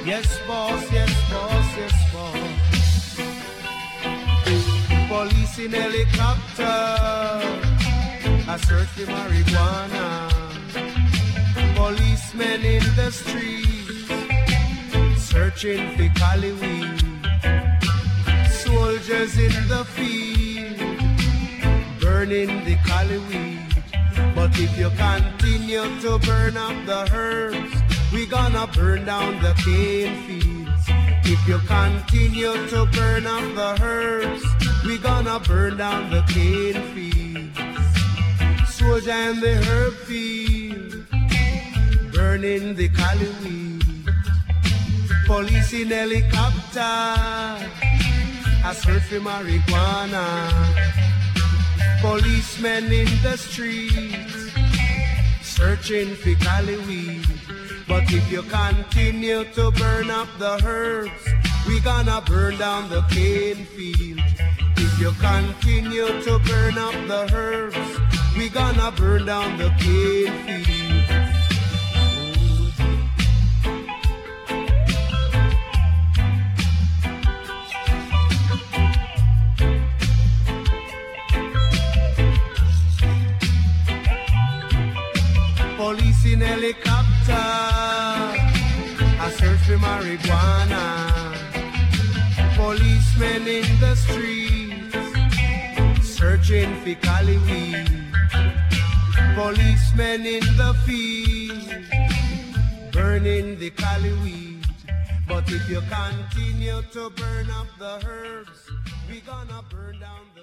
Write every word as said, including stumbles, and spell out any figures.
Yes, boss, yes, boss, yes, boss. Police in helicopter, I search for marijuana. Policemen in the streets, searching for cali weed. Soldiers in the field, burning the cali weed. But if you continue to burn up the herbs, we gonna burn down the cane fields. If you continue to burn up the herbs, we gonna burn down the cane fields. Soldier in the herb field, burning the cali weed. Police in helicopter, I search for marijuana. Policemen in the streets, searching for cali weed. But if you continue to burn up the herbs, we gonna burn down the cane field. If you continue to burn up the herbs, we gonna burn down the cane field. Police in helicopter, I search for marijuana. Policemen in the streets, searching for cali weed. Policemen in the field, burning the cali weed. But if you continue to burn up the herbs, we gonna burn down the